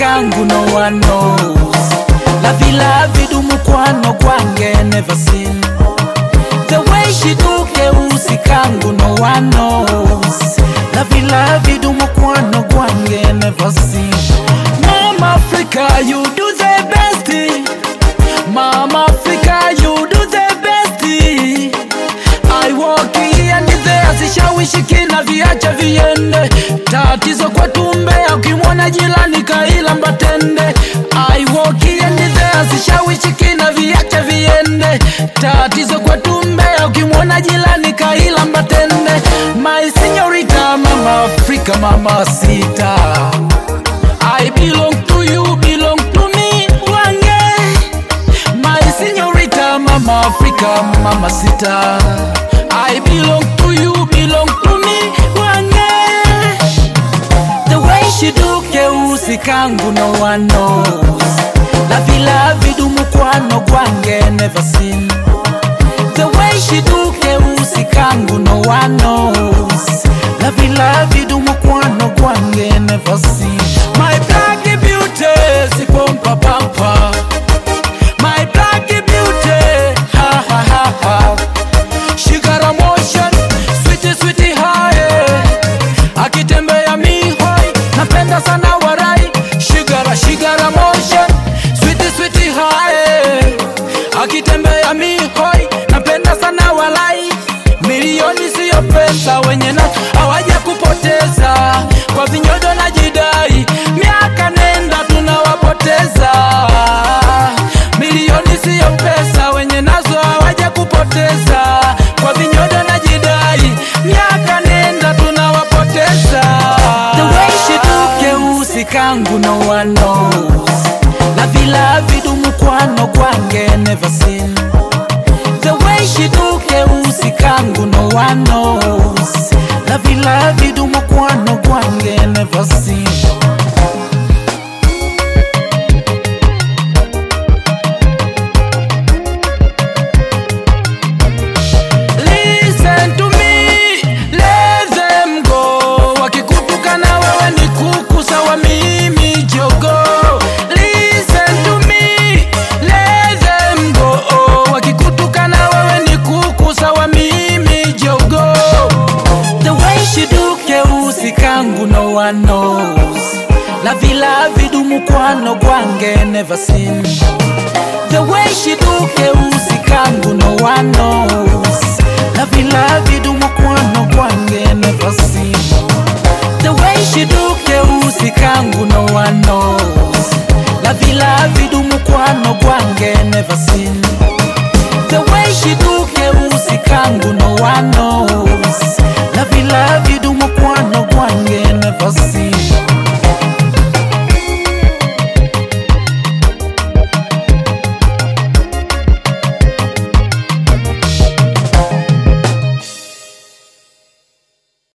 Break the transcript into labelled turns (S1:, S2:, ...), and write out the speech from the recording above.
S1: kangu no one knows. La vidu mukwano gwange never seen. The way she do keusi kangu no one knows. La vidu mukwano gwange never seen. Mama Africa, you do the best. Mama Africa, you do the best. I walk here and there, sishawishi kina viacha viende. Tatizo kwa tumbe, ukimwona jilani kaila mbatende. I walk here and there, sishawishi kina viacha viende. Tatizo kwa tumbe, ukimwona jilani kaila mbatende. My señorita, Mama Africa, Mama Sita, I belong to you, belong to me, wange. My señorita, Mama Africa, Mama Sita, I belong to you, belong to me, wange. The way she do keusi kangu no one knows. La vidu mukwano gwange never seen. The way she do keusi kangu no one knows. La vidu mukwano gwange never seen. My black beauty, sipompa pampa. My black beauty, ha ha ha ha. She got a motion, sweetie sweetie high. Akitembea mihoi, napenda sana warai. She got a motion, sweetie sweetie high. Akitembea mihoi, napenda sana walai. Milioni siyo pesa, wenye na hawaja kupoteza. Kwa vinyodo na jidai, miaka nenda tunawapoteza. Milioni siyo pesa, wenye nazo hawaja kupoteza. Kwa vinyodo na jidai, miaka nenda tunawapoteza. The way she do keusi kangu no one knows. La vidu mukwano gwange never seen. The way she do keusi kangu no one knows. La vidu mukwano gwange never seen. Listen to me, let them go. Wakikutuka na wewe ni kuku sawa mimi jogo. Listen to me, let them go. Wakikutuka na wewe ni kuku sawa mimi jogo. The way she do keusi kangu no one knows. La vidu mukwano gwange never seen. The way she do keusi kangu no one knows. La vidu mukwano gwange never seen. The way she do keusi kangu no one knows. La vidu mukwano gwange never seen.